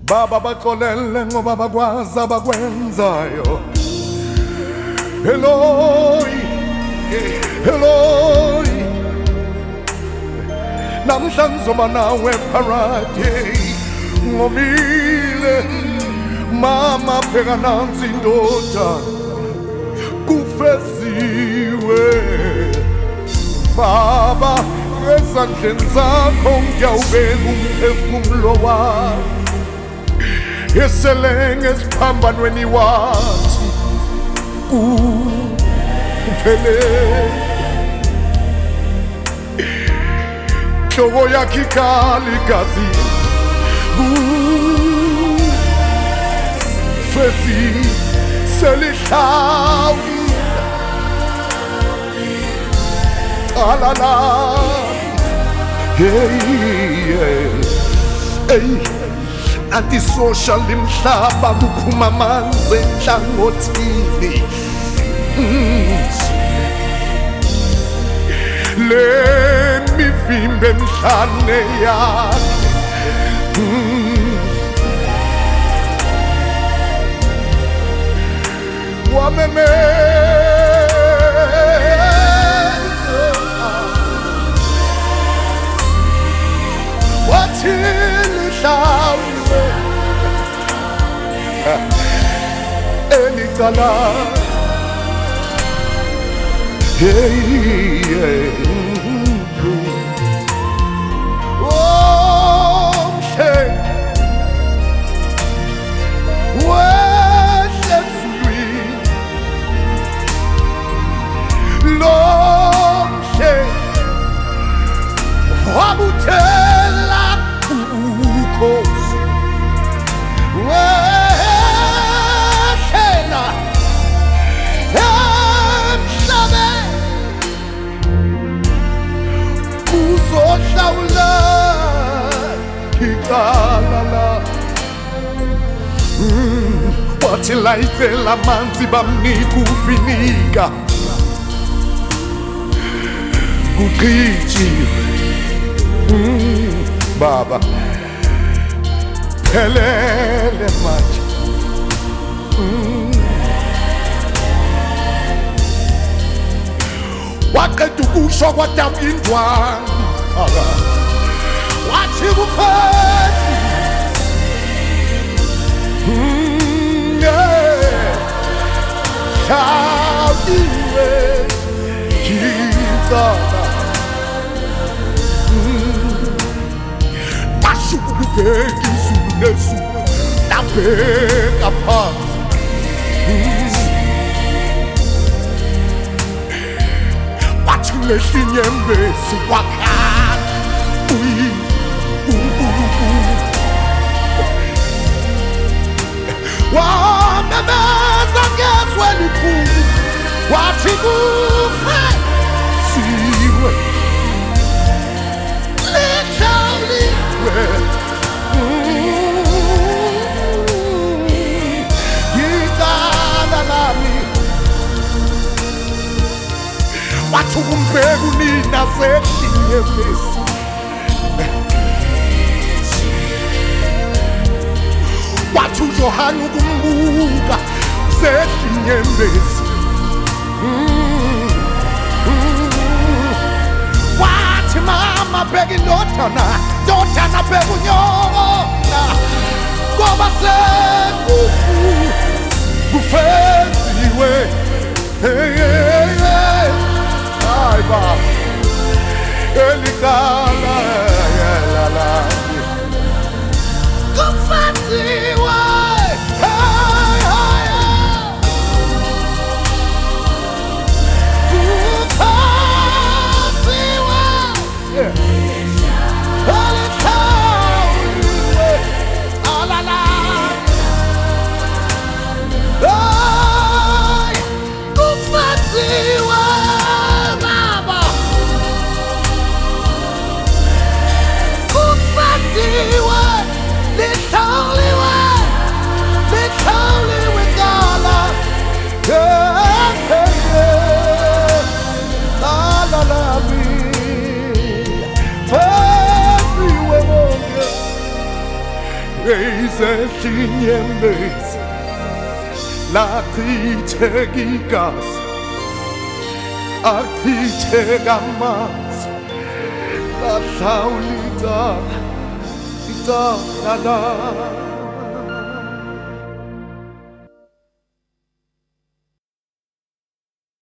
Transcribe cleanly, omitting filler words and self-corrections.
Baba bakolele ngoba bakwazi abakwenzayo. Eloi, Eloi, namhlanje ngizoba nawe parade. Ngomile mama pheka nansi indoda kufeziwe. Baba ezandleni zakho ngiyawubeka umphefumulo wami. Yeselenge esiphambanweni wathi kuphele. Nhloko yakhe ikhala igazi kufesi selihlawi. Alala, hey, hey, anti-social imhlaba kuphuma amanzi enhlangothini. Le mivimbe emhlane yakhe wameme. Elicala, hey, hey, oh, hey, what is sweet, long hey, wabutela kukos. Wathi layithela amanzi bamnika uvinika kuqitshiwe. Baba phelele manje. Waqeda ukusho kwadabu indwanga wathi kufethi. Shawtiwe kitana nashuku kubheka izulu nezulu labheka phansi. Wathi lehla inyembezi wakhala uNkulunkulu. Wamemeza ngezwi elikhulu wathi kufeziwe, lihlawuliwe. Icala lami wathi ukumbheka unina selinyembezi. Wathi uJohane ukumbuka selinyembezi. Wathi mama bheka indodana, ndodana bheka unyona, ngoba kufeziwe. Hey, hey, hey. Hayi baba elicala la kufeziwe. Hey, hey, kufeziwe. Yeah. ezezinyembezi lachitheka igazi achitheka amanzi lahlawula icala lami